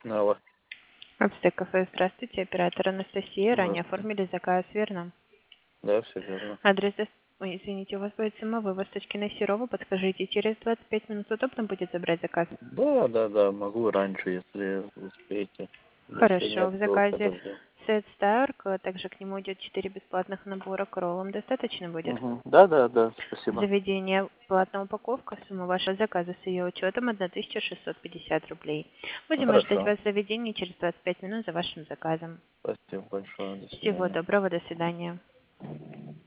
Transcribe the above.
Алло. Ацтек кафе, здравствуйте, оператор Анастасия. Ранее Здравствуйте. оформили заказ, верно? Да, все верно. Адрес, ой, извините, у вас будет самовывоз точки на Серова. Подскажите, через 25 минут удобно будет забрать заказ? Да, могу раньше, если успеете. Если Хорошо, нет, в то заказе подожду. сет Старк, также к нему идет 4 бесплатных набора к роллам. Достаточно будет? Угу. Да, спасибо. Заведение, платная упаковка, сумма вашего заказа с ее учетом 1650 рублей. Будем ожидать Хорошо. вас в заведении через 25 минут за вашим заказом. Спасибо большое. До Всего свидания. доброго, до свидания.